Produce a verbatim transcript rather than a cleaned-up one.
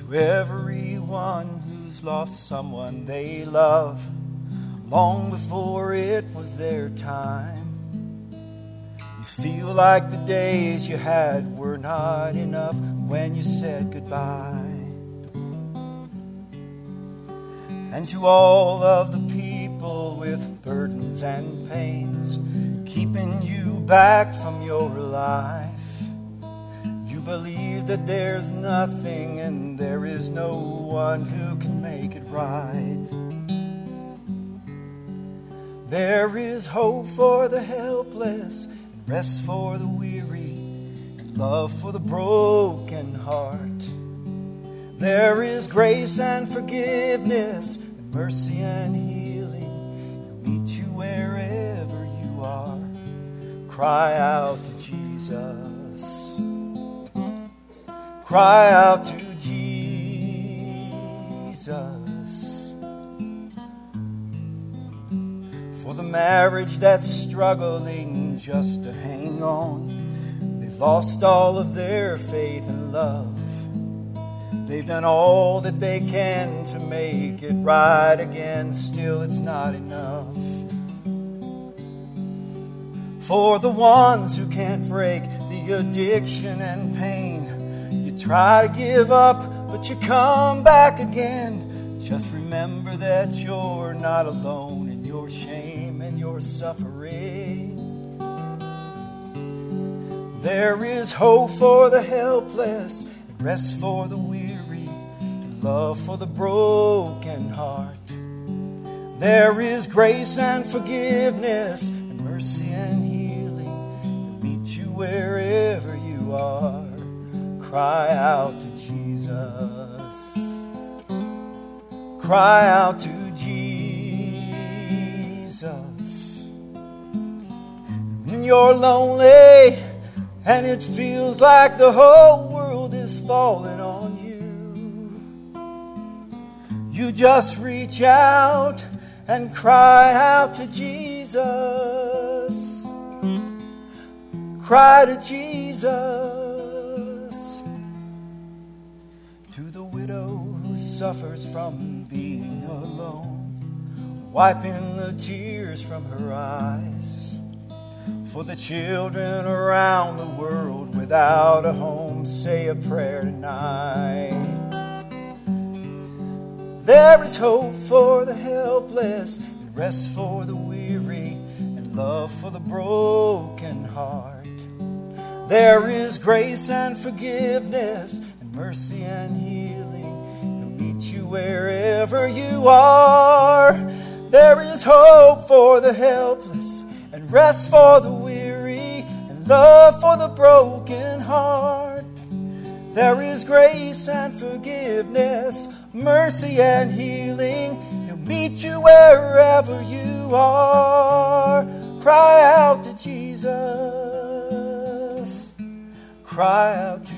to everyone who's lost someone they love long before it was their time. You feel like the days you had were not enough when you said goodbye. And to all of the people with burdens and pains keeping you back from your life, you believe that there's nothing and there is no one who can make it right. There is hope for the helpless, and rest for the weary, and love for the broken heart. There is grace and forgiveness, and mercy and healing. He'll meet you wherever you are. Cry out to Jesus. Cry out to Jesus. For the marriage that's struggling just to hang on. They've lost all of their faith and love. They've done all that they can to make it right again. Still it's not enough. For the ones who can't break the addiction and pain, you try to give up, but you come back again. Just remember that you're not alone in your shame and your suffering. There is hope for the helpless, and rest for the weary, and love for the broken heart. There is grace and forgiveness, and mercy and healing. He'll meet you wherever you are. Cry out to Jesus. Cry out to Jesus. When you're lonely and it feels like the whole world is falling on you, you just reach out and cry out to Jesus. Cry to Jesus. To the widow who suffers from being alone, wiping the tears from her eyes. For the children around the world without a home, say a prayer tonight. There is hope for the helpless, and rest for the weary, and love for the broken heart. There is grace and forgiveness, and mercy and healing. He'll meet you wherever you are. There is hope for the helpless, and rest for the weary, and love for the broken heart. There is grace and forgiveness, mercy and healing. He'll meet you wherever you are. Cry out to Jesus. Cry out to